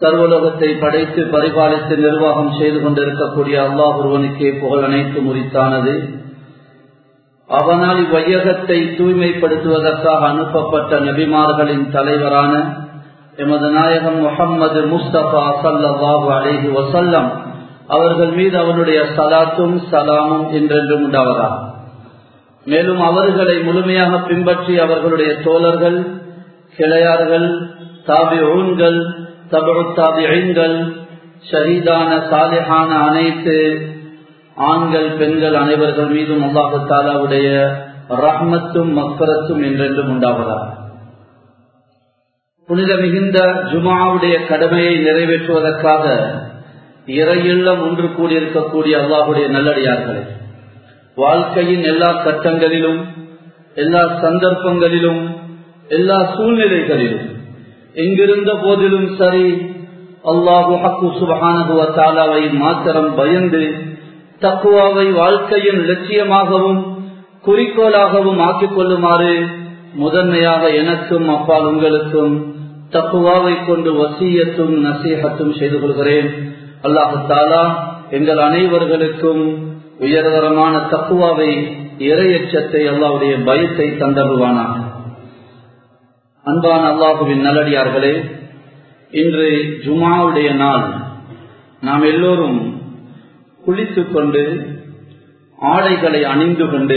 சர்வலோகத்தை படைத்து பரிபாலித்து நிர்வாகம் செய்து கொண்டிருக்கக்கூடிய அல்லாஹ் ஒருவனுக்கே புகழ் அனைத்து முறித்தானது. அவனால் இவ்வையகத்தை தூய்மைப்படுத்துவதற்காக அனுப்பப்பட்ட நபிமார்களின் தலைவரான எமது நாயகம் முஹம்மது முஸ்தபா ஸல்லல்லாஹு அலைஹி வஸல்லம் அவர்கள் மீது அவனுடைய ஸலாத்தும் ஸலாமும் என்றென்றும் உண்டாவதாக. மேலும் அவர்களை முழுமையாக பின்பற்றி அவர்களுடைய தோழர்கள், கிளையார்கள், தாபிஊன்கள், தபஉத் தாபிஈன்கள், ஷஹீதான சாலிஹான அனைத்து ஆண்கள் பெண்கள் அனைவர்கள் மீதும் அல்லாஹ் தஆலாவுடைய ரஹ்மத்தும் மக்ஃபிரத்தும் என்றென்றும் உண்டாவதாக. புனித மிகுந்த ஜும்ஆவுடைய கடமையை நிறைவேற்றுவதற்காக இறையில்லம் ஒன்று கூடியிருக்கக்கூடிய அல்லாஹுடைய நல்லடியார்களே, வாழ்க்கையின் எல்லா கட்டங்களிலும், எல்லா சந்தர்ப்பங்களிலும், எல்லா சூழ்நிலைகளிலும், எங்கிருந்த போதிலும் சரி, அல்லாஹு ஹக்கு சுப்ஹானஹு வ தஆலாவை மாத்திரம் பயந்து தக்வாவை வாழ்க்கையின் லட்சியமாகவும் குறிக்கோளாகவும் ஆக்கிக் கொள்ளுமாறு முதன்மையாக எனக்கும் அப்பால் உங்களுக்கும் தக்வாவை கொண்டு வசியத்தும் நசீஹத்தும் செய்து கொள்கிறேன். அல்லாஹு தஆலா எங்கள் அனைவர்களுக்கும் உயர்தரமான தக்வாவை, இறையச்சத்தை, அல்லாஹ்வுடைய பயத்தை தந்தருவானாக. அன்பான அல்லாஹுவின் நல்லடியார்களே, இன்று ஜும்ஆவுடைய நாள். நாம் எல்லோரும் குளித்துக் கொண்டு ஆடைகளை அணிந்து கொண்டு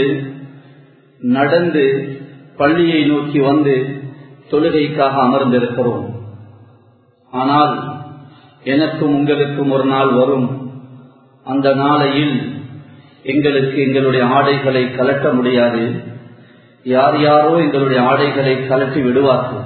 நடந்து பள்ளியை நோக்கி வந்து தொழுகைக்காக அமர்ந்திருக்கிறோம். ஆனால் எனக்கும் உங்களுக்கும் ஒரு நாள் வரும். அந்த நாளையில் எங்களுக்கு எங்களுடைய ஆடைகளை கலட்ட முடியாது. யார் யாரோ எங்களுடைய ஆடைகளை கலட்டி விடுவார்கள்.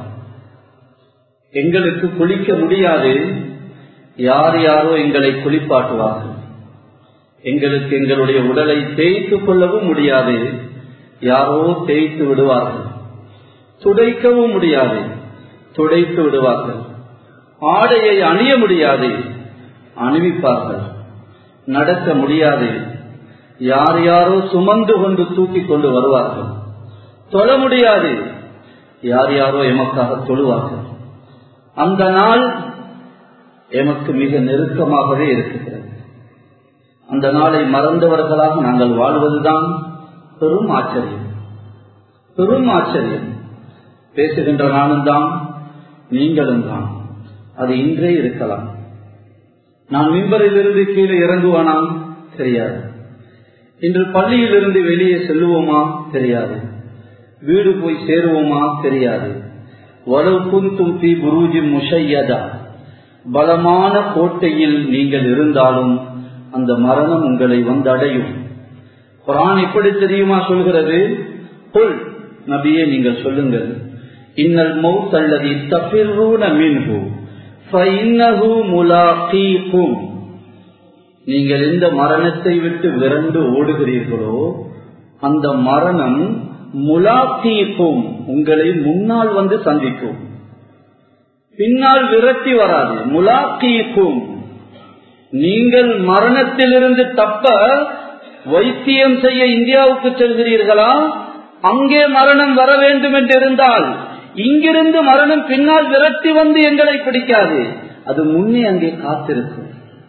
எங்களுக்கு குளிக்க முடியாது. யார் யாரோ எங்களை குளிப்பாட்டுவார்கள். எங்களுக்கு எங்களுடைய உடலை தேய்த்துக் கொள்ளவும் முடியாது. யாரோ தேய்த்து விடுவார்கள். துடைக்கவும் முடியாது. துடைத்து விடுவார்கள். ஆடையை அணிய முடியாது. அணிவிப்பார்கள். நடக்க முடியாது. யார் யாரோ சுமந்து கொண்டு தூக்கிக் கொண்டு வருவார்கள். தொழ முடியாது. யார் யாரோ எமக்காக தொழுவார்கள். அந்த நாள் எமக்கு மிக நெருக்கமாகவே இருக்கிறது. அந்த நாளை மறந்தவர்களாக நாங்கள் வாழ்வதுதான் பெரும் ஆச்சரியம். பெரும் ஆச்சரியம். பேசுகின்ற நானும் தான், நீங்களும் தான். அது இன்றே இருக்கலாம். நான் மிம்பரிலிருந்து கீழே இறங்குவானா தெரியாது. இன்று பள்ளியிலிருந்து வெளியே செல்லுவோமா தெரியாது. வீடு போய் சேருவோமா தெரியாது. வலவ் குன்தும் ஃபீ புரூஜின் முஷய்யதா, பலமான கோட்டையில் நீங்கள் இருந்தாலும் அந்த மரணம் உங்களை வந்து அடையும். குர்ஆன் எப்படி தெரியுமா சொல்கிறது? குல், நபியே நீங்கள் சொல்லுங்கள், இன்னல் மௌத் அல்லதி தஃபிர்ரூன மின்ஹு ஃபஇன்னஹு முலாகீகும். நீங்கள் எந்த மரணத்தை விட்டு விரண்டு ஓடுகிறீர்களோ அந்த மரணம் முலாகீகும், உங்களை முன்னால் வந்து சந்திக்கும். பின்னால் விரட்டி வராது. முலாகீகும். நீங்கள் மரணத்திலிருந்து தப்ப வைத்தியம் செய்ய இந்தியாவுக்கு செல்கிறீர்களா? அங்கே மரணம் வர வேண்டும் என்று இருந்தால் இங்கிருந்து மரணம் பின்னால் விரட்டி வந்து எங்களை பிடிக்காது. அது முன்னே அங்கே காத்திருக்கும்.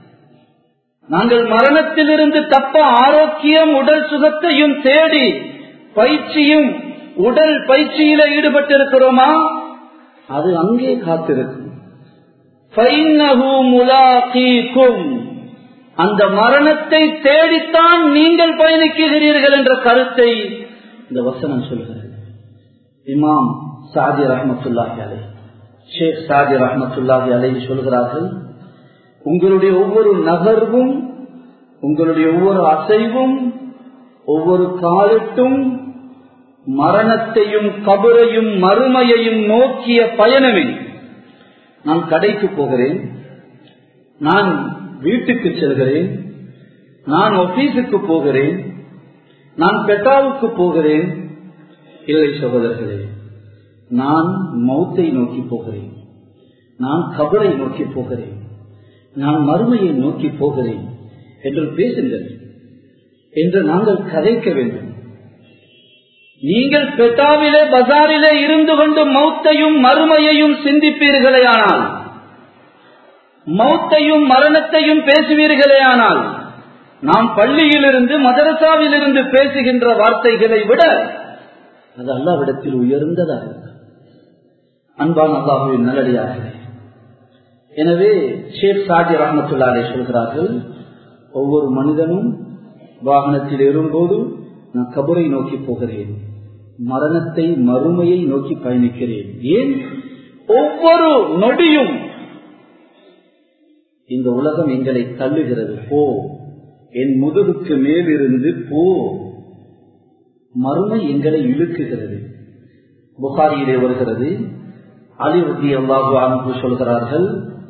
நாங்கள் மரணத்திலிருந்து தப்ப ஆரோக்கியம், உடல் சுகத்தையும் தேடி பயிற்சியும் உடல் பயிற்சியில ஈடுபட்டிருக்கிறோமா? அது அங்கே காத்திருக்கும். அந்த மரணத்தை தேடித்தான் நீங்கள் பயணிக்கிறீர்கள் என்ற கருத்தை இந்த வசனம் சொல்கிறது. இமாம் சாதி ரஹ்மத்துல்லாஹி அலைஹி, ஷேக் சாதி ரஹ்மத்துல்லாஹி அலைஹி சொல்கிறார்கள், உங்களுடைய ஒவ்வொரு நகர்வும், உங்களுடைய ஒவ்வொரு அசைவும், ஒவ்வொரு காலத்தும் மரணத்தையும் கபரையும் மறுமையையும் நோக்கிய பயணமே. நான் கடைக்கு போகிறேன், நான் வீட்டுக்கு செல்கிறேன், நான் ஆபீஸுக்கு போகிறேன், நான் பெட்டாவுக்கு போகிறேன். இல்லை சகோதரர்களே, நான் மௌத்தை நோக்கி போகிறேன், நான் கபரை நோக்கி போகிறேன், நான் மறுமையை நோக்கி போகிறேன் என்று பேசுங்கள் என்று நாங்கள் கதைக்க வேண்டும். நீங்கள் பெட்டாவிலே பஜாரிலே இருந்து கொண்டு மௌத்தையும் மறுமையையும் சிந்திப்பீர்களே, ஆனால் மௌத்தையும் மரணத்தையும் பேசுவீர்களே, ஆனால் நாம் பள்ளியிலிருந்து மதரசாவிலிருந்து பேசுகின்ற வார்த்தைகளை விட அது அல்லாஹ்விடத்தில் உயர்ந்ததாக. அன்பான அல்லாஹ்வின் நல்லடியார்களே, எனவே ஷேக் சாதி ரஹ்மத்துல்லாஹி அலைஹி சொல்கிறார்கள், ஒவ்வொரு மனிதனும் வாகனத்தில் ஏறும்போது நான் கபரை நோக்கி போகிறேன், மரணத்தை மறுமையை நோக்கி பயணிக்கிறேன். ஏன்? ஒவ்வொரு நொடியும் இந்த உலகம் எங்களை தள்ளுகிறது. போ, என் முதுகுக்கு மேலிருந்து போ. மறுமை எங்களை இழுக்குகிறது. புகாரியிலே வருகிறது, அலி ரலியல்லாஹு அன்ஹு சொல்கிறார்கள்,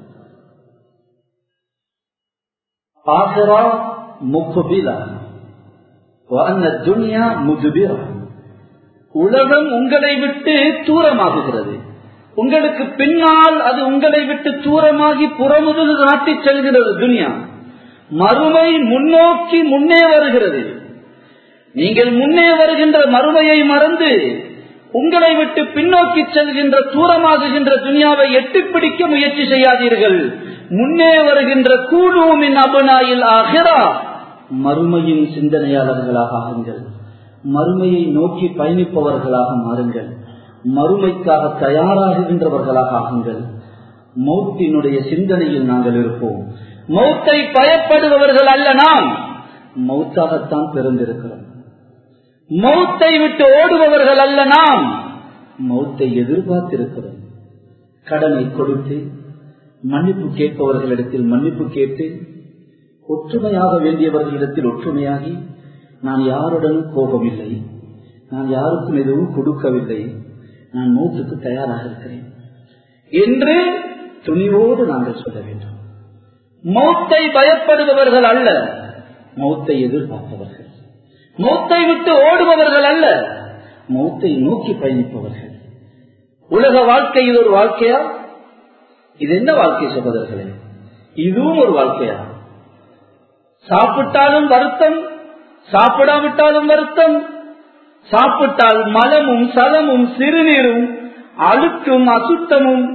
ஆகிரா முக்பிலா வ அன்ன துன்யா முத்பிரா. உலகம் உங்களை விட்டு தூரமாகுகிறது, உங்களுக்கு பின்னால் அது உங்களை விட்டு தூரமாகி புறமுதுகு நாட்டி செல்கிறது துன்யா. மறுமை முன்னோக்கி முன்னே வருகிறது. நீங்கள் முன்னே வருகின்ற மறுமையை மறந்து உங்களை விட்டு பின்னோக்கி செல்கின்ற தூரமாகுகின்ற துன்யாவை எட்டிப்பிடிக்க முயற்சி செய்யாதீர்கள். முன்னே வருகின்ற கூலூமின் அபுனாயில் ஆகிரா, மறுமையின் சிந்தனையாளர்களாக ஆகுங்கள், மறுமையை நோக்கி பயணிப்பவர்களாக மாறுங்கள், மறுமைக்காக தயாராகுகின்றவர்களாக ஆகுங்கள். மௌத்தினுடைய சிந்தனையில் நாங்கள் இருப்போம். மௌத்தை பயப்படுபவர்கள் அல்ல நாம், மௌத்தாகத்தான் பிறந்திருக்கிறோம். மௌத்தை விட்டு ஓடுபவர்கள் அல்ல நாம், மௌத்தை எதிர்பார்த்திருக்கிறோம். கடனை கொடுத்து மன்னிப்பு கேட்பவர்களிடத்தில் மன்னிப்பு கேட்டு, ஒற்றுமையாக வேண்டியவர்களிடத்தில் ஒற்றுமையாகி, நான் யாருடனும் கோபமில்லை, நான் யாருக்கும் எதுவும் கொடுக்கவில்லை, நான் மௌத்துக்கு தயாராக இருக்கிறேன் என்று துணிவோடு நாங்கள் சொல்ல வேண்டும். மௌத்தை பயப்படுபவர்கள் அல்ல, மௌத்தை எதிர்பார்ப்பவர்கள். மௌத்தை விட்டு ஓடுபவர்கள் அல்ல, மௌத்தை நோக்கி பயணிப்பவர்கள். உலக வாழ்க்கை இது ஒரு வாழ்க்கையா? இது என்ன வாழ்க்கை சகோதரர்களே? இதுவும் ஒரு வாழ்க்கையா? சாப்பிட்டாலும் வருத்தம், சாப்பிடாவிட்டாலும் வருத்தம், சாப்பிட்டால் மலமும் சலமும் சிறுநீரும் அழுக்கும் அசுத்தமும்,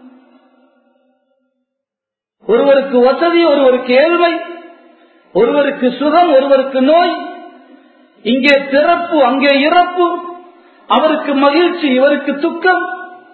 ஒருவருக்கு வசதி ஒருவருக்கு ஏழ்மை, ஒருவருக்கு சுகம் ஒருவருக்கு நோய், இங்கே பிறப்பு அங்கே இறப்பு, அவருக்கு மகிழ்ச்சி இவருக்கு துக்கம்.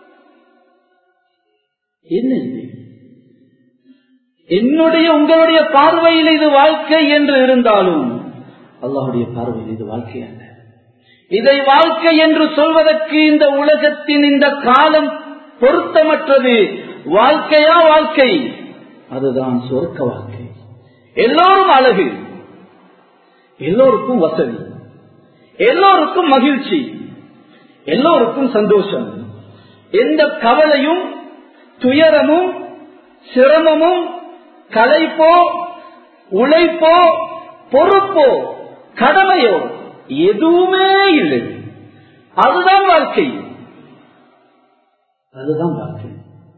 என்ன இது? என்னுடைய உங்களுடைய பார்வையில் இது வாழ்க்கை என்று இருந்தாலும் அல்லாஹ்வுடைய பார்வையில் இது வாழ்க்கை அல்ல. இதை வாழ்க்கை என்று சொல்வதற்கு இந்த உலகத்தின் இந்த காலம் பொருத்தமற்றது. வாழ்க்கையா வாழ்க்கை? அதுதான் சொர்க்க வாழ்க்கை. எல்லோரும் அழகு, எல்லோருக்கும் வசதி, எல்லோருக்கும் மகிழ்ச்சி, எல்லோருக்கும் சந்தோஷம். எந்த கவலையும் துயரமும் சிரமமும் களைப்போ உழைப்போ பொறுப்போ கடமையோ எதுவுமே இல்லை. அதுதான் வாழ்க்கை, அதுதான் வாழ்க்கை.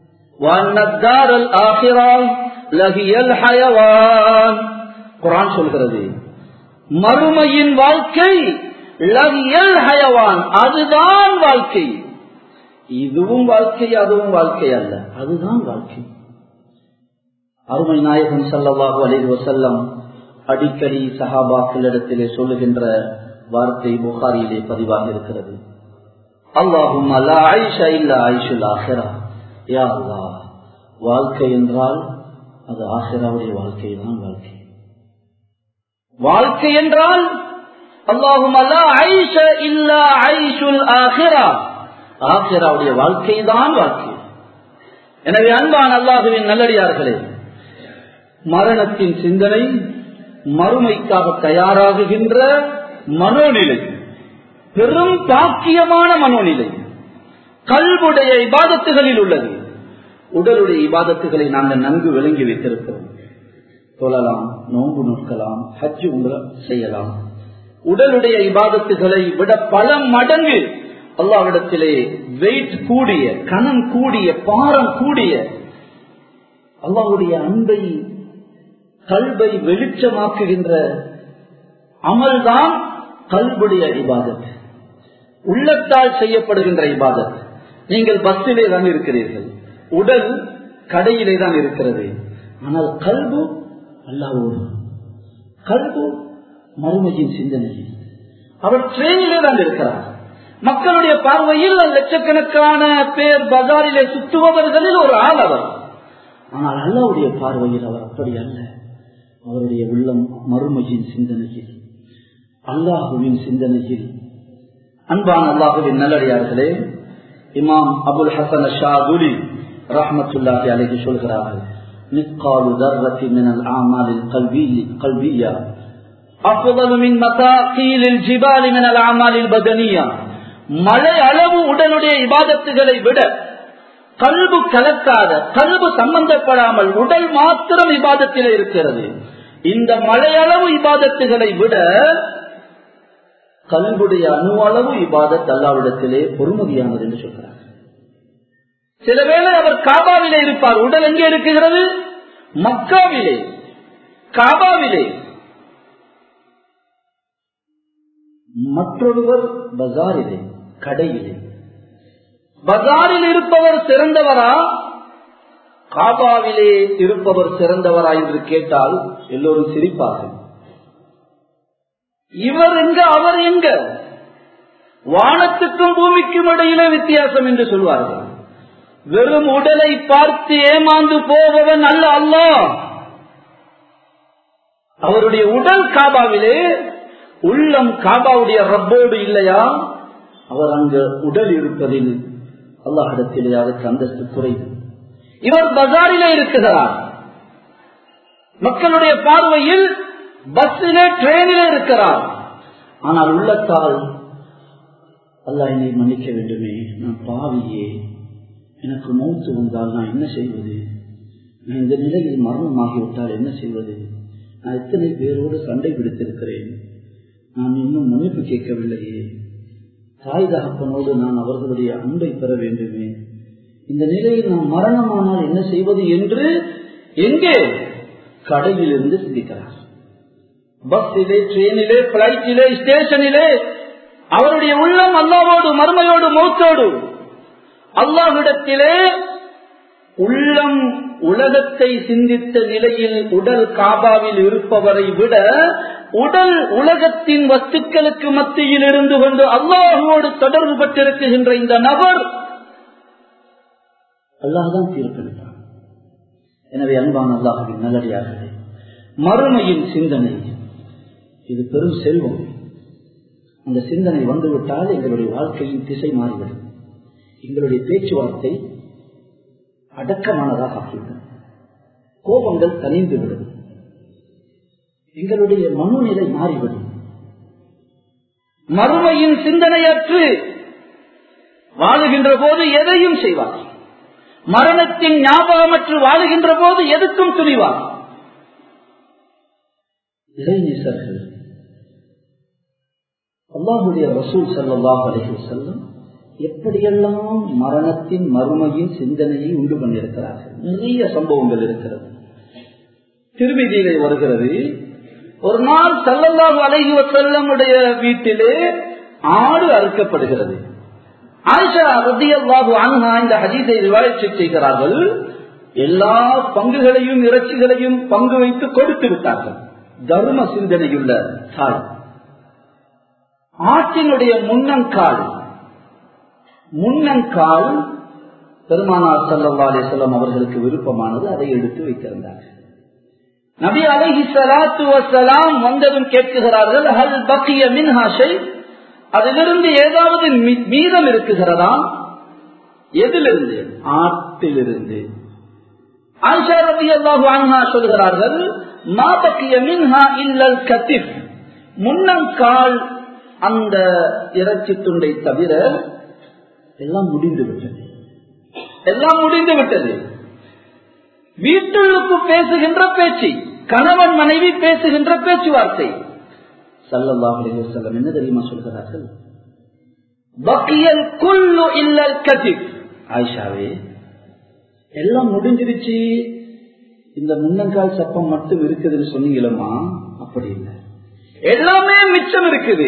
குர்ஆன் சொல்கிறது, மறுமையின் வாழ்க்கை லஹியல் ஹயவான், அதுதான் வாழ்க்கை. இதுவும் வாழ்க்கை அதுவும் வாழ்க்கை அல்ல, அதுதான் வாழ்க்கை. அருமை நாயகம் ஸல்லல்லாஹு அலைஹி வஸல்லம் அடிக்கடி சஹாபாக்களிடத்திலே சொல்லுகின்ற வார்த்தை புகாரியிலே பதிவாக இருக்கிறது. அல்லாஹும்ம லா ஐஷ இல்லா ஐஷுல் ஆখিরা. யா அல்லாஹ், வாழ்க்கை என்றால் அது ஆখিরাவுடைய வாழ்க்கை தான் வாழ்க்கை. வாழ்க்கை என்றால் அல்லாஹும்ம லா ஐஷ இல்லா ஐஷுல் ஆখিরা, ஆখিরাவுடைய வாழ்க்கை தான் வாழ்க்கை. எனவே அன்பான அல்லாஹ்வின் நல்லடியார்களே, மரணத்தின் சிந்தனை, மறுமைக்காக தயாராகுகின்ற மனோநிலை பெரும் பாக்கியமான மனோநிலை கல்புடைய இபாதத்துகளில் உள்ளது. உடலுடைய இபாதத்துகளை நாங்கள் நன்கு விளங்கி வைத்திருக்கிறோம். தொழலாம், நோன்பு நோக்கலாம், ஹஜ் உம்ரா செய்யலாம். உடலுடைய இபாதத்துகளை விட பல மடங்கு அல்லாஹ்விடத்திலே வெயிட் கூடிய, கனம் கூடிய, பாரம் கூடிய, அல்லாஹ்வுடைய அன்பை கல்பை வெளிச்சமாக்குகின்ற அமல்தான் கல்புடைய இபாதத், உள்ளத்தால் செய்யப்படுகின்ற இபாதத். நீங்கள் பஸ்ஸிலே தான் இருக்கிறீர்கள், உடல் கடையிலே தான் இருக்கிறது. ஆனால் கல்பு அல்லாஹ்வோடு, கல்பு மறுமையின் சிந்தனையில். அவர் ட்ரெயினிலே தான் இருக்கிறார். மக்களுடைய பார்வையில் லட்சக்கணக்கான பேர் பஜாரிலே சுற்றுபவர்களில் ஒரு ஆள் அவர். ஆனால் அல்லாஹ்வுடைய பார்வையில் அவர் அப்படி அல்ல. அவருடைய உள்ளம் மறுமையின் சிந்தனையில், அல்லாஹுவின் சிந்தனையில். அன்பான அல்லாஹுவின் நல்லடியார்களே, இமாம் அபுல் ஹசன் ஷாதுலி ரஹ்மத்துல்லாஹி அலைஹி சொல்கிறார்கள், மிஸ்காலு தர்ரத்தி மினல் ஆமாலில் கல்பிய்யா அஃதலு மின் மதாகீலில் ஜிபாலி மினல் ஆமாலில் பதனியா. மழை அளவு உடலுடைய இபாதத்துகளை விட, கல்பு கலக்காத, கல்பு சம்பந்தப்படாமல் உடல் மாத்திரம் இபாதத்தில் இருக்கிறது, இந்த மழையளவு இபாதத்துகளை விட கல்புடைய அணு அளவு இபாதத் அல்லாஹ்விடத்திலே பொறுமதியானது என்று சொல்கிறார். சில வேளை அவர் காபாவிலே இருப்பார், உடல் எங்கே இருக்குகிறது? மக்காவிலே, காபாவிலே. மற்றொருவர் பஜாரிலே, கடையிலே. பஜாரில் இருப்பவர் சிறந்தவரா, காபாவிலே இருப்பவர் சிறந்தவரா என்று கேட்டால் எல்லோரும் சிரிப்பார்கள். இவர் எங்க, அவர் எங்க? வானத்துக்கும் பூமிக்கும் இடையிலே வித்தியாசம் என்று சொல்வார்கள். வெறும் உடலை பார்த்து ஏமாந்து போபவன் அல்ல அல்லாஹ். அவருடைய உடல் காபாவிலே, உள்ளம் காபாவுடைய ரப்போடு இல்லையா? அவர் அங்கு உடல் இருப்பதில் அல்லாஹ்விடத்திலே அதற்கு அந்தஸ்து குறைவு. இவர் பஜாரிலே இருக்கிறார், மக்களுடைய பார்வையில் பஸ்ஸிலே, ட்ரெயினிலே இருக்கிறார். ஆனால் உள்ளத்தால் அல்லாஹ் என்னை மன்னிக்க வேண்டுமே, நான் பாவியே, எனக்கு மௌத்து வந்தால் நான் என்ன செய்வது? நான் இந்த நிலையில் மரணமாகிவிட்டால் என்ன செய்வது? நான் எத்தனை பேரோடு சண்டை பிடித்திருக்கிறேன், நான் இன்னும் மன்னிப்பு கேட்கவில்லையே. தாய் தகப்பனோடு நான் அவர்களுடைய அன்பை பெற வேண்டுமே. இந்த நிலையில் நான் மரணமானால் என்ன செய்வது என்று எங்கே? கடையில் இருந்து சிந்திக்கிறார். பஸ்ஸிலே, ட்ரெயினிலே, பிளைட்டிலே, ஸ்டேஷனிலே அவருடைய உள்ளம் அல்லாஹ்வோடு, மறுமையோடு, மௌத்தோடு. அல்லாஹ்விடத்திலே உள்ளம் உலகத்தை சிந்தித்த நிலையில் உடல் காபாவில் இருப்பவரை விட, உடல் உலகத்தின் வஸ்துக்களுக்கு மத்தியில் இருந்து கொண்டு அல்லாஹ்வோடு தொடர்பு பட்டிருக்கின்ற இந்த நபர் அல்லாஹ்தான் தீர்ப்பளிப்பார். எனவே அன்பான அல்லாஹ்வின் நல்லடியார்களே, மறுமையின் சிந்தனை இது பெரும் செல்வம். அந்த சிந்தனை வந்துவிட்டால் எங்களுடைய வாழ்க்கையின் திசை மாறிவிடும். எங்களுடைய பேச்சுவார்த்தை அடக்கமானதாக ஆகிவிடும், கோபங்கள் தனிந்துவிடும், எங்களுடைய மனோநிலை மாறிவிடும். மறுமையின் சிந்தனையற்று வாழுகின்ற போது எதையும் செய்வார். மரணத்தின் ஞாபகமற்று வாழுகின்ற போது எதுக்கும் துணிவார். இறைநேசர்கள் அல்லாஹ்வுடைய ரசூல் ஸல்லல்லாஹு அலைஹி வஸல்லம் எப்படியெல்லாம் மரணத்தின் மறுமையின் சிந்தனையை உண்டு பண்ணியிருக்கிறார்கள். நிறைய சம்பவங்கள் இருக்கிறது. திருமிதியிலே வருகிறது, ஒரு நாள் ஸல்லல்லாஹு அலைஹி வஸல்லமுடைய வீட்டிலே ஆடு அறுக்கப்படுகிறது. ஆயிஷா ரலியல்லாஹு அன்ஹா இந்த ஹதீஸை ரிவாயத் செய்கிறார்கள். எல்லா பங்குகளையும் இறைச்சிகளையும் பங்கு வைத்து கொடுத்து விட்டார்கள். தர்ம சிந்தனையுள்ள தாய். ஆட்டினுடைய முன்னங்கால் பெருமானார் ஸல்லல்லாஹு அலைஹி வஸல்லம் அவர்களுக்கு விருப்பமானது, அதை எடுத்து வைத்திருந்தார்கள். நபி அலைஹி ஸலாத்து வஸலாம் வந்ததும் கேட்கிறார்கள், ஹல் பக்கிய மின்ஹா ஷை, அதிலிருந்து ஏதாவது மீதம் இருக்குகிறதா? எதிலிருந்து? ஆட்டிலிருந்து. ஆயிஷா ரலியல்லாஹு அன்ஹா சொல்கிறார்கள், மா பக்கிய மின்ஹா இல்லல் கத்திஃப், முன்னங்கால் அந்த இறைச்சி துண்டை தவிர எல்லாம் முடிந்து விட்டது, எல்லாம் முடிந்து விட்டது. வீட்டுக்கு பேசுகின்ற பேச்சு, கணவன் மனைவி பேசுகின்ற பேச்சுவார்த்தை. ஸல்லல்லாஹு அலைஹி வஸல்லம் என்ன தெரியுமா சொல்கிறார்கள்? பக்கியல் குல்லு இல்லல் கதிப். ஆயிஷாவே, எல்லாம் முடிஞ்சிருச்சு, இந்த முன்னங்கால் சப்பம் மட்டும் இருக்குதுன்னு சொன்னீங்களா? அப்படி இல்லை, எல்லாமே மிச்சம் இருக்குது.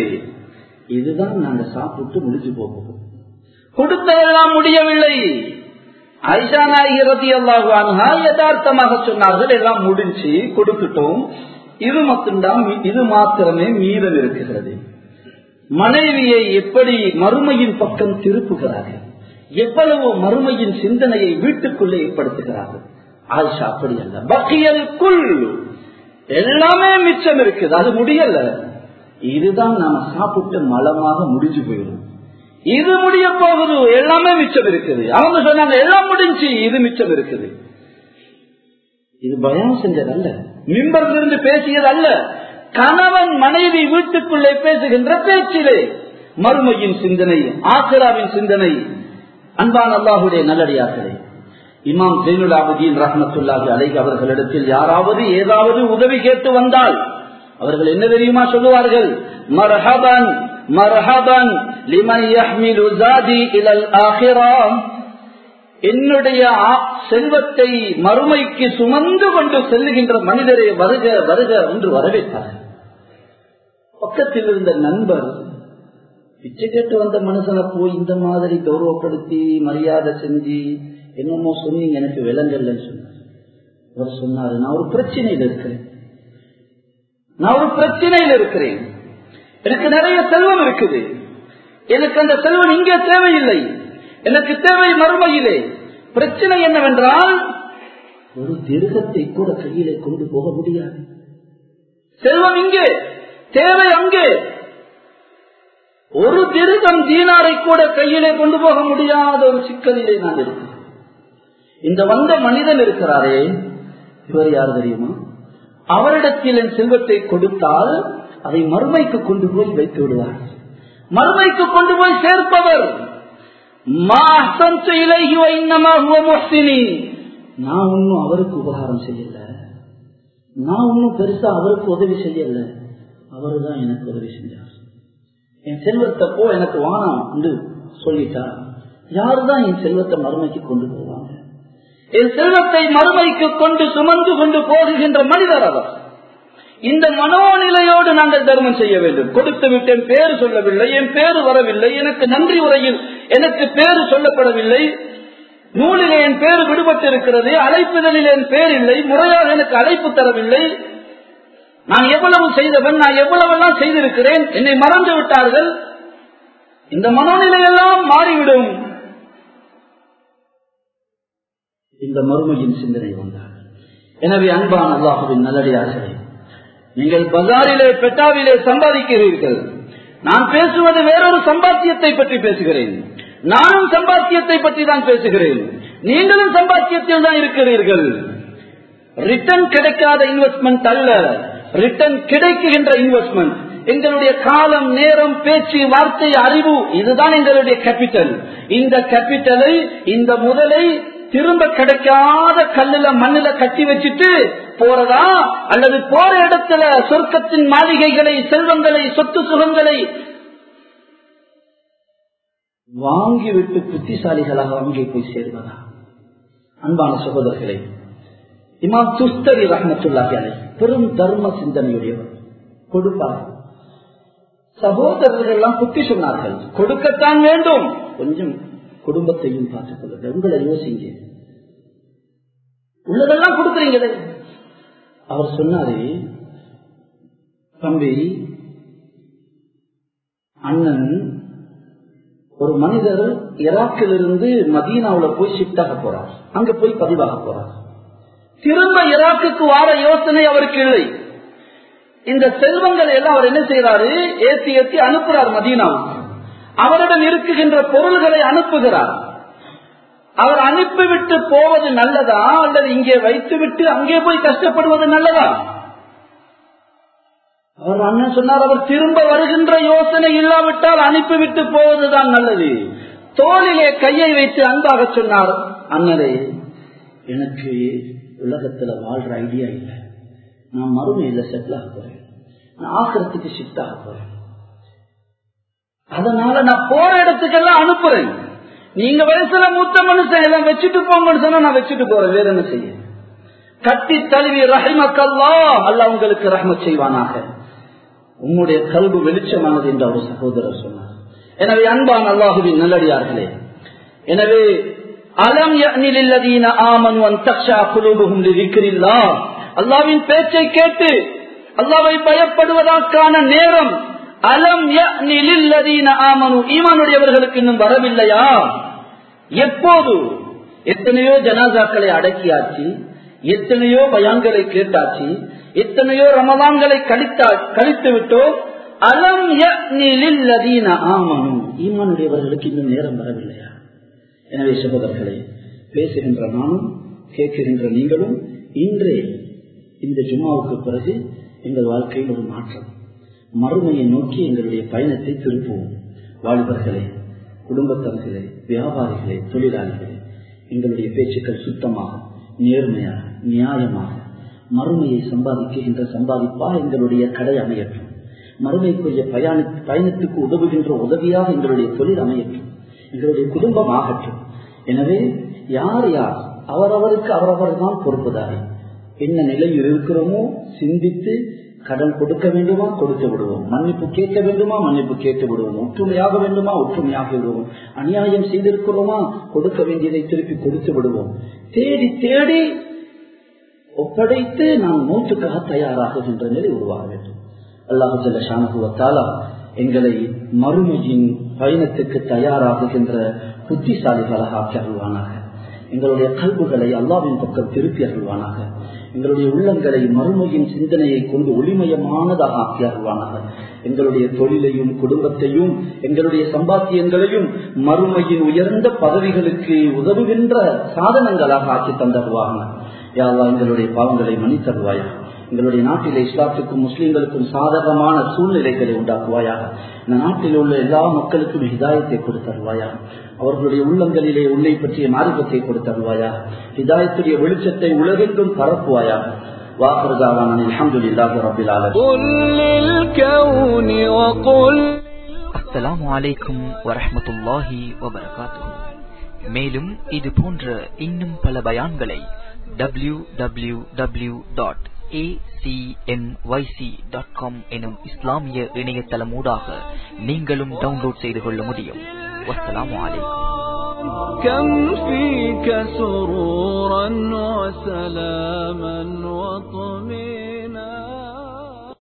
இதுதான் நாங்க சாப்பிட்டு முடிஞ்சு போகும். கொடுத்ததெல்லாம் முடியவில்லை. ஆயிஷா நாயகி ரலியல்லாஹு அன்ஹா யதார்த்தமாக சொன்னார்கள், எல்லாம் முடிஞ்சு கொடுத்துட்டோம், இது மாத்திரமே மீதம் இருக்கிறது. மனைவியை எப்படி மறுமையின் பக்கம் திருப்புகிறார்கள், எவ்வளவு மறுமையின் சிந்தனையை வீட்டுக்குள்ளே ஏற்படுத்துகிறார்கள். ஆயிஷா அப்படி அல்ல, பக்கியல் குல், எல்லாமே மிச்சம் இருக்குது, அது முடியல, இதுதான் நாம சாப்பிட்டு மலமாக முடிஞ்சு போயிடும், இது முடிய போகுது, எல்லாமே மிச்சம் இருக்குது. அவங்க சொன்னாங்க எல்லாம் முடிஞ்சு, இது மிச்சம் இருக்குது. இது பயம் செஞ்சதல்ல, மிம்பரிலிருந்து பேசியது அல்ல, கணவன் மனைவி வீட்டுக்குள்ளே பேசுகின்ற பேச்சிலே மறுமையின் சிந்தனை, ஆசிராவின் சிந்தனை. அன்பான அல்லாஹுடைய நல்லடியார்களே, இமாம் ஜைனுல் ஆபிதீன் ரஹ்மத்துல்லாஹி அலைஹி அவர்களிடத்தில் யாராவது ஏதாவது உதவி கேட்டு வந்தால் அவர்கள் என்ன தெரியுமா சொல்லுவார்கள்? மர்ஹபன் மர்ஹபன் லிமன் யஹ்மிலு ஜாதி இலல் ஆகிரா, என்னுடைய செல்வத்தை மறுமைக்கு சுமந்து கொண்டு செல்லுகின்ற மனிதரை வருக வருக என்று வரவேற்றார்கள். பக்கத்தில் இருந்த நண்பர் பிச்சை கேட்டு வந்த மனுஷனை போய் இந்த மாதிரி கௌரவப்படுத்தி மரியாதை செஞ்சு என்னமோ சொன்னீங்க, எனக்கு விளங்கலன்னு சொன்னார். அவர் சொன்னாரு, நான் ஒரு பிரச்சனையில் இருக்கிறேன், எனக்கு நிறைய செல்வம் இருக்குது, எனக்கு அந்த செல்வம் இங்கே தேவையில்லை, எனக்கு தேவை மறுமையிலே. பிரச்சனை என்னவென்றால் ஒரு திருகத்தை கூட கையிலே கொண்டு போக முடியாது. செல்வம் இங்கே, தேவை அங்கே. ஒரு திருகம் தீனாரை கூட கையிலே கொண்டு போக முடியாத ஒரு சிக்கலிலே நான் இருக்கிறேன். இந்த வந்த மனிதன் இருக்கிறாரே, இவர் யார் தெரியுமா? அவரிடத்தில் என் செல்வத்தை கொடுத்தால் அதை மறுமைக்கு கொண்டு போய் வைத்து விடுவார், மறுமைக்கு கொண்டு போய் சேர்ப்பவர். நான் ஒன்னும் அவருக்கு உபகாரம் செய்யல, நான் ஒன்னும் பெருசா அவருக்கு உதவி செய்யல, அவருதான் எனக்கு உதவி செஞ்சார். என் செல்வத்தை போ எனக்கு வானம் என்று சொல்லிட்டார். யாருதான் என் செல்வத்தை மறுமைக்கு கொண்டு போவாங்க? என் செல்வத்தை மறுமைக்கு கொண்டு சுமந்து கொண்டு போகின்ற மனிதர் அவர். இந்த மனோநிலையோடு நாங்கள் தர்மம் செய்ய வேண்டும். கொடுத்து விட்டு என் பேரு சொல்லவில்லை, என் பேரு வரவில்லை, எனக்கு நன்றி உரையில் எனக்கு பேரு சொல்லப்படவில்லை, நூலிலே என் பேரு விடுபட்டு இருக்கிறது, அழைப்புதலில் என் பேர் இல்லை, முறையாக எனக்கு அழைப்பு தரவில்லை, நான் எவ்வளவு செய்தவன், நான் எவ்வளவெல்லாம் செய்திருக்கிறேன், என்னை மறந்து விட்டார்கள். இந்த மனோநிலையெல்லாம் மாறிவிடும். இந்த மறுமையின் சிந்தனை வந்தார். எனவே அன்பான அல்லாஹ்வின் நல்லடியார்களே, நீங்கள் பஜாரிலே பெட்டாவிலே சம்பாதிக்கிறீர்கள், நான் பேசுவது வேறொரு சம்பாத்தியத்தை பற்றி பேசுகிறேன், நானும் சம்பாத்தியத்தை பற்றி தான் பேசுகிறேன், நீங்களும் சம்பாத்தியத்தில் தான் இருக்கிறீர்கள். ரிட்டர்ன் கிடைக்காத இன்வெஸ்ட்மெண்ட் அல்ல, ரிட்டர்ன் கிடைக்கின்ற இன்வெஸ்ட்மெண்ட். எங்களுடைய காலம், நேரம், பேச்சு, வார்த்தை, அறிவு, இதுதான் எங்களுடைய கேபிட்டல். இந்த கேபிட்டலை, இந்த முதலை திரும்ப கிடைக்காத கல்லுல மண்ணில கட்டி வச்சுட்டு போறதா, அல்லது போற இடத்துல சொர்க்கத்தின் மாளிகைகளை, செல்வங்களை, சொத்து சுகங்களை வாங்கிவிட்டு புத்திசாலிகளாக அங்கே போய் சேர்வதா? அன்பான சகோதரர்களே, இமாம் துஸ்தரி ரஹ்மத்துல்லாஹி அலைஹி பெரும் தர்ம சிந்தனையுடையவர். கொடுப்பார். சகோதரர்கள் எல்லாம் புத்தி சொன்னார்கள், கொடுக்கத்தான் வேண்டும், கொஞ்சம் குடும்பத்தையும் பார்த்துக் கொள்ளுங்கள், உங்களை யோசிங்க, உள்ளதெல்லாம் கொடுக்குறீங்களே. அவர் சொன்னாரு, தம்பி, அண்ணன் ஒரு மனிதர் ஈராக்கிலிருந்து மதீனாவுல போய் ஷிஃப்ட் ஆக போறார், அங்க போய் பதிவாக போறார். திரும்ப ஈராக்குக்கு வார யோசனை அவருக்கு இல்லை. இந்த செல்வங்களை எல்லாம் அவர் என்ன செய்யறாரு, ஏற்றி ஏற்றி அனுப்புறார் மதீனாவுக்கு. அவரிடம் இருக்குகின்ற பொருள்களை அனுப்புகிறார். அவர் அனுப்பிவிட்டு போவது நல்லதா, அல்லது இங்கே வைத்துவிட்டு அங்கே போய் கஷ்டப்படுவது நல்லதா? அவர் அண்ணன் சொன்னார், அவர் திரும்ப வருகின்ற யோசனை இல்லாவிட்டால் அனுப்பிவிட்டு போவதுதான் நல்லது. தோளிலே கையை வைத்து அன்பாக சொன்னார், அண்ணரே, எனக்கு உலகத்துல வாழ்ற ஐடியா இல்லை, நான் மறுமையில செட்டில் ஆக போறேன், நான் ஆக்கிரத்துக்கு ஷிஃப்ட் ஆக போறேன், அதனால நான் போற இடத்துக்கெல்லாம் அனுப்புறேன், நீங்க வயசுல மூத்த மனுஷன் எல்லாம் வச்சுட்டு போங்கன்னு சொன்னா நான் வச்சுட்டு போறேன், வேற என்ன செய்ய? கட்டி தழுவி ரஹிமக்கல்லாஹ், அல்லாஹ் உங்களுக்கு ரஹ்மத் செய்வானாக, உன்னுடைய கல்வி வெளிச்சமானது என்று அவர் சகோதரர் சொன்னார். எனவே அன்பான அல்லாஹுவின் நல்லடியார்களே, எனவே அலம் யஅனி லில்லதீன ஆமனு அன் தக்ஷா குலூபுஹும் லிذிக்ரில்லாஹ். அல்லாஹ்வின் பேச்சை கேட்டு அல்லாஹ்வை பயப்படுவதற்கான நேரம் அலம் யஅனி லில்லதீன ஆமனு, ஈமானுடையவர்களுக்கு இன்னும் வரவில்லையா? எப்போது? எத்தனையோ ஜனாசாக்களை அடக்கியாச்சு, எத்தனையோ பயான்களை கேட்டாச்சு, எத்தனையோ ரமலான்களை கழித்து விட்டோம். அலம் யஅனி லில்லதீன ஆமனு, ஈமானுடையவர்களுக்கு இன்னும் நேரம் வரவில்லையா? எனவே சகோதரர்களே, பேசுகின்ற நானும் கேட்கின்ற நீங்களும் இன்றே இந்த ஜும்மாவுக்கு பிறகு எங்கள் வாழ்க்கையில் ஒரு மாற்றம், மறுமையை நோக்கி எங்களுடைய பயணத்தை திருப்புவோம். வாலிபர்களே, குடும்பத்தவர்களே, வியாபாரிகளே, தொழிலாளிகளே, எங்களுடைய பேச்சுக்கள் சுத்தமாக, நேர்மையாக, நியாயமாக மறுமையை சம்பாதிக்கின்ற சம்பாதிப்பாக எங்களுடைய கடை அமையற்றும். மறுமைக்குரிய பயணத்துக்கு உதவுகின்ற உதவியாக எங்களுடைய தொழில் அமையற்றும், எங்களுடைய குடும்பம் ஆகட்டும். எனவே யார் யார் அவரவருக்கு அவரவர் தான் பொறுப்புதாரி. என்ன நிலையில் இருக்கிறோமோ சிந்தித்து கடன் கொடுக்க வேண்டுமா கொடுத்து விடுவோம், மன்னிப்பு கேட்க வேண்டுமா மன்னிப்பு கேட்டு விடுவோம், ஒற்றுமையாக வேண்டுமா ஒற்றுமையாக விடுவோம், அநியாயம் செய்திருக்கிறோமா கொடுக்க வேண்டியதை திருப்பி கொடுத்து விடுவோம். தேடி தேடி ஒப்படைத்து நாம் மூச்சுக்காக தயாராகுகின்ற நிலை உருவாக வேண்டும். அல்லாஹு ஜல்ல ஷானஹு வ தஆலா எங்களை மறுமையின் பயணத்துக்கு தயாராகுகின்ற புத்திசாலிகளாக ஆக்கி அருள்வானாக. எங்களுடைய கல்புகளை அல்லாஹ்வின் பக்கம் திருப்பி அருள்வானாக. எங்களுடைய உள்ளங்களை மறுமையின் சிந்தனையை கொண்டு ஒளிமயமானதாக ஆக்கி அருள்வானாக. எங்களுடைய தொழிலையும் குடும்பத்தையும் எங்களுடைய சம்பாத்தியங்களையும் மறுமையின் உயர்ந்த பதவிகளுக்கு உதவுகின்ற சாதனங்களாக ஆக்கி தந்தருவாங்க. யா அல்லாஹ், எங்களுடைய பாவங்களை மன்னித்தருவாயா. எங்களுடைய நாட்டிலே இஸ்லாத்துக்கும் முஸ்லிம்களுக்கும் சாதகமான சூழ்நிலைகளை உண்டாக்குவாயாக. இந்த நாட்டில் உள்ள எல்லா மக்களுக்கும் ஹிதாயத்தை கொடுத்தருவாயா. அவர்களுடைய உள்ளங்களிலே உன்னை பற்றிய மார்க்கத்தை கொடுத்தருவாயா. ஹிதாயத்துடைய வெளிச்சத்தை உலகெங்கும் பரப்புவாயா. அஸ்ஸலாமு அலைக்கும் வரஹ்மத்துல்லாஹி வபரகாத்துஹு. மேலும் இது போன்ற இன்னும் பல பயான்களை www.acmyc.com எனும் இஸ்லாமிய இணையதளமூடாக நீங்களும் டவுன்லோட் செய்து கொள்ள முடியும். வஸ்ஸலாமு அலைக்கும். كم فيك سرورا وسلاما وطمئنا